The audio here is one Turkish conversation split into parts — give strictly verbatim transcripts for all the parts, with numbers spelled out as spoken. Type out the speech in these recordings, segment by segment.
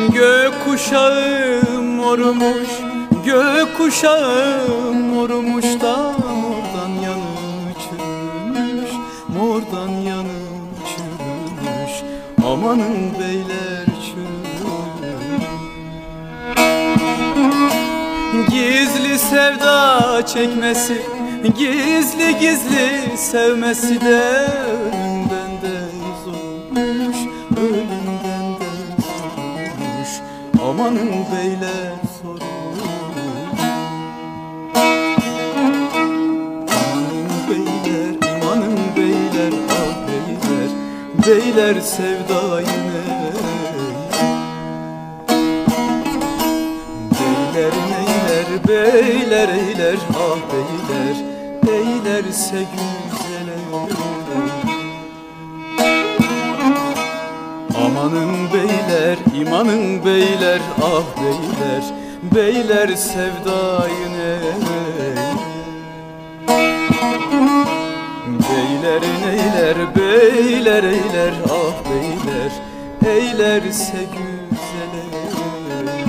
Gökkuşağı mormuş, gökkuşağı mormuş da mordan yanı çürümüş, mordan yanı çürümüş. Amanın beyler çürümüş. Gizli sevda çekmesi, gizli gizli sevmesi de ölümden de zormuş, ölümden de zormuş. Amanın beyler sormuş. Amanın beyler, amanın beyler, ah beyler, beyler sevdayı ne? Beyler neyler, beyler eyler, ah beyler, eylerse güzel eyler. Amanın beyler, imanın beyler, ah beyler, beyler sevdayı ne? Beyler neyler, beyler eyler, ah beyler, eylerse güzel eyler.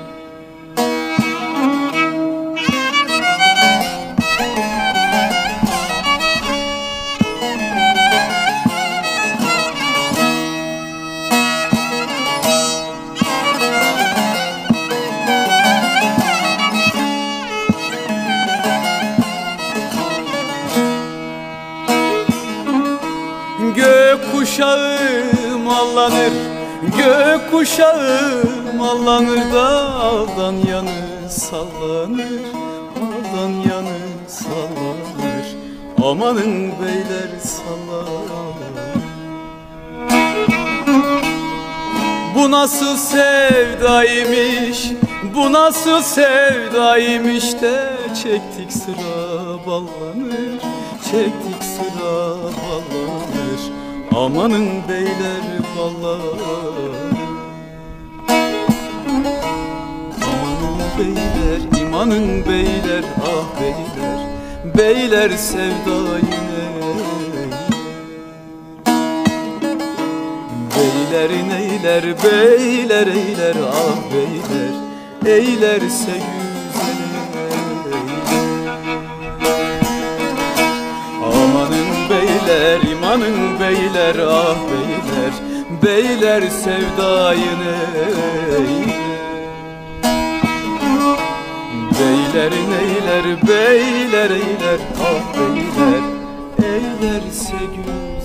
Gökkuşağı mallanır, gökkuşağı mallanır da aldan yanı sallanır, aldan yanı sallanır. Amanın beyler sallanır. Bu nasıl sevdaymış, bu nasıl sevdaymış de çektik sıra ballanır, çektik sıra ballanır. Amanın beyler ballanır. Amanın beyler, imanın beyler, ah beyler, beyler sevdayı ne? Beyler neyler, beyler eyler, ah beyler, eylerse güzel eyler. Amanın beyler, imanın beyler, ah beyler, beyler sevdayı neyler? Beyler neyler, beyler eyler, ah beyler, eylerse güzel.